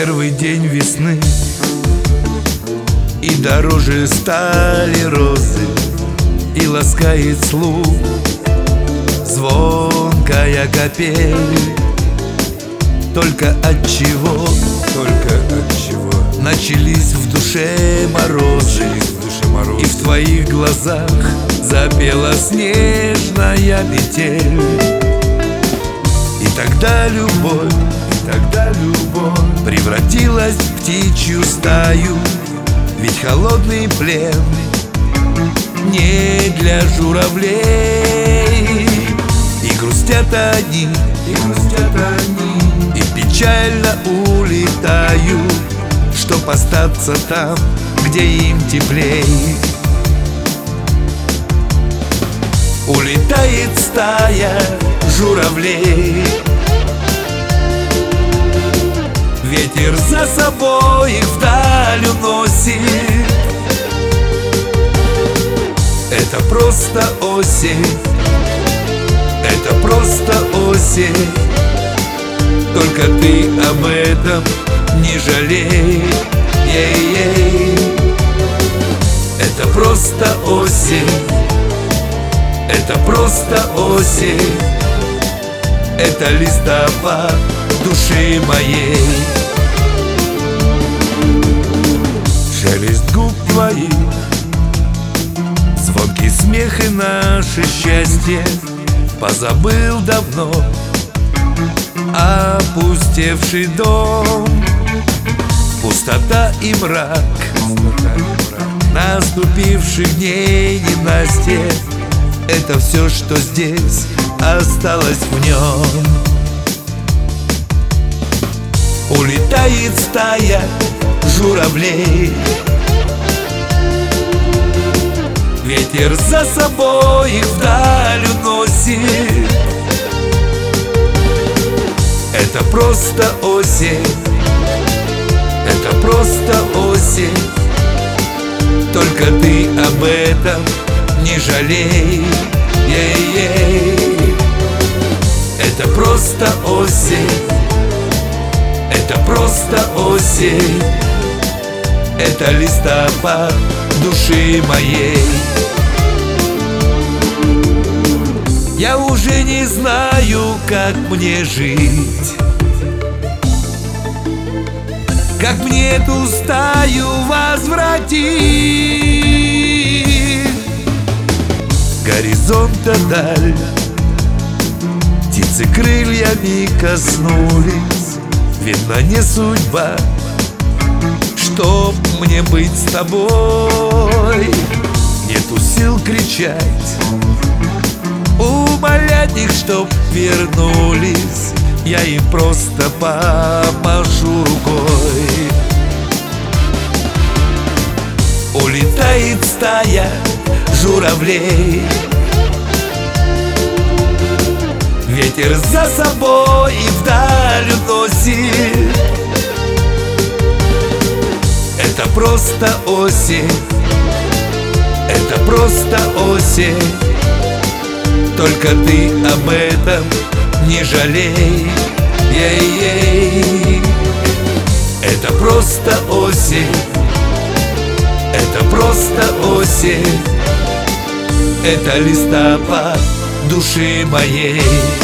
первый день весны, и дороже стали розы, и ласкает слух звонкая капель. Только от чего начались в душе морозы, и в твоих глазах запела снежная метель. И тогда любовь превратилась в птичью стаю, ведь холодный плен не для журавлей. И грустят они, и печально улетают, чтоб остаться там, где им теплей. Улетает стая журавлей, ветер за собой их вдаль уносит. Это просто осень, это просто осень. Только ты об этом не жалей. Это просто осень, это просто осень. Это листопад души моей. Шелест губ твоих, звонкий смех и наше счастье. Позабыл давно опустевший дом, пустота и мрак наступивших дней ненастье. Это все, что здесь осталось в нем. Улетает стая журавлей, ветер за собой их вдаль уносит. Это просто осень, это просто осень. Только ты об этом не жалей. Это просто осень, это просто осень. Это листопад души моей. Я уже не знаю, как мне жить, как мне эту стаю возвратить. Горизонта даль, птицы крыльями коснулись. Видно, не судьба, чтоб мне быть с тобой. Нету сил кричать, умолять их, чтоб вернулись. Я им просто помашу рукой. Улетает стая журавлей, ветер за собой и вдаль уносит. Это просто осень, это просто осень. Только ты об этом не жалей. Это просто осень, это просто осень. Это листопад души моей.